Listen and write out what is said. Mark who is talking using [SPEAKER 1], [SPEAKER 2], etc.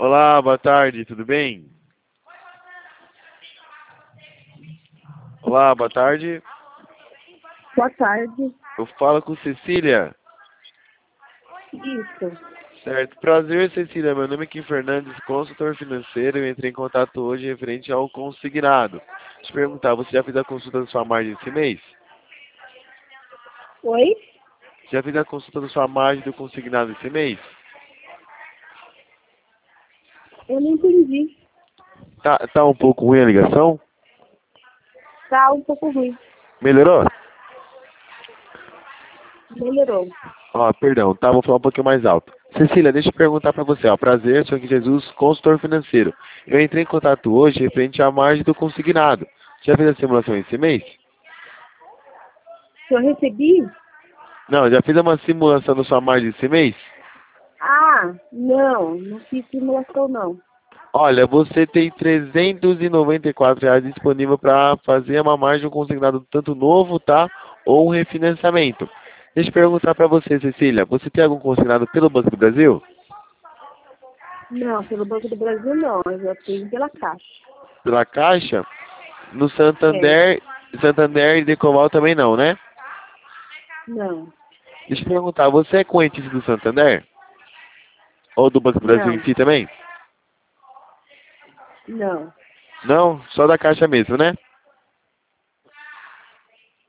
[SPEAKER 1] Olá, boa tarde, tudo bem? Olá, boa tarde.
[SPEAKER 2] Boa tarde.
[SPEAKER 1] Eu falo com Cecília.
[SPEAKER 2] Isso.
[SPEAKER 1] Certo, prazer, Cecília. Meu nome é Kim Fernandes, consultor financeiro. Eu entrei em contato hoje referente ao consignado. Deixa eu perguntar, você já fez a consulta da sua margem esse mês?
[SPEAKER 2] Oi?
[SPEAKER 1] Já fez a consulta da sua margem do consignado esse mês?
[SPEAKER 2] Eu não entendi.
[SPEAKER 1] Tá um pouco ruim a ligação?
[SPEAKER 2] Tá um pouco ruim.
[SPEAKER 1] Melhorou?
[SPEAKER 2] Melhorou.
[SPEAKER 1] Ó, perdão, tá, vou falar um pouquinho mais alto. Cecília, deixa eu perguntar pra você, ó. Prazer, sou aqui Jesus, consultor financeiro. Eu entrei em contato hoje referente à margem do consignado. Já fez a simulação esse mês?
[SPEAKER 2] Se eu recebi?
[SPEAKER 1] Não, já fiz uma simulação da sua margem esse mês?
[SPEAKER 2] Ah, não fiz simulação não.
[SPEAKER 1] Olha, você tem R$ 394 disponível para fazer uma margem consignado tanto novo, tá? Ou um refinanciamento. Deixa eu perguntar para você, Cecília. Você tem algum consignado pelo Banco do Brasil?
[SPEAKER 2] Não, pelo Banco do Brasil não. Eu já tenho pela Caixa.
[SPEAKER 1] Pela Caixa? No
[SPEAKER 2] É.
[SPEAKER 1] Santander e Decoval também não, né?
[SPEAKER 2] Não.
[SPEAKER 1] Deixa eu perguntar, você é correntista do Santander? Ou do Banco do Brasil em
[SPEAKER 2] Não.
[SPEAKER 1] si também?
[SPEAKER 2] Não.
[SPEAKER 1] Não, só da Caixa mesmo, né?